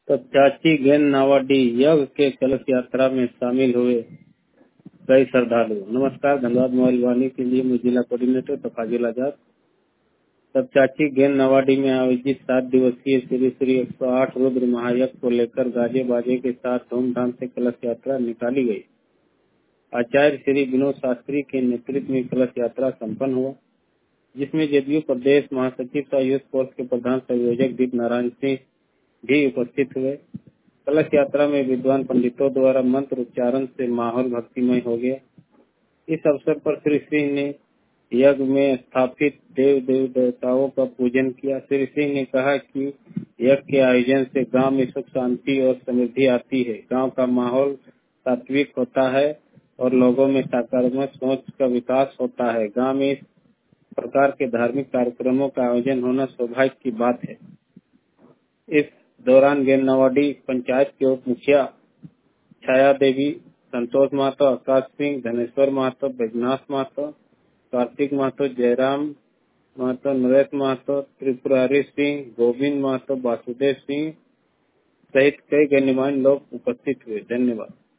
तब चाची गेन नावाडी यज्ञ के कलश यात्रा में शामिल हुए कई श्रद्धालु। नमस्कार, धन्यवाद। मोबाइल वाणी के लिए मैं जिला कोऑर्डिनेटर तफाजुल आजाद। तब चाची गेन नवाडी में आयोजित 7 दिवसीय श्री श्री 108 रुद्र महायज्ञ को लेकर गाजे बाजे के साथ धूमधाम से कलश यात्रा निकाली गई। आचार्य श्री विनोद शास्त्री के नेतृत्व में कलश यात्रा संपन्न हुआ, जिसमें जदयू प्रदेश महासचिव तथा यूथ फोर्स के प्रधान संयोजक दीप नारायण सिंह भी उपस्थित हुए। कलश यात्रा में विद्वान पंडितों द्वारा मंत्र उच्चारण से माहौल भक्तिमय हो गया। इस अवसर पर श्री सिंह ने यज्ञ में स्थापित देव देवताओं का पूजन किया। श्री सिंह ने कहा कि यज्ञ के आयोजन से गांव में सुख शांति और समृद्धि आती है, गांव का माहौल सात्विक होता है और लोगों में सकारात्मक सोच का विकास होता है। गांव में इस प्रकार के धार्मिक कार्यक्रमों का आयोजन होना सौभाग्य की बात है। इस दौरान गेनवाड़ी पंचायत के उप मुखिया छाया देवी, संतोष महतो, आकाश सिंह, धनेश्वर महतो, बैजनाथ महतो, कार्तिक महतो, जयराम महतो, नरेश महतो, त्रिपुरारी सिंह, गोविंद महतो, वासुदेव सिंह सहित कई गणमान्य लोग उपस्थित हुए। धन्यवाद।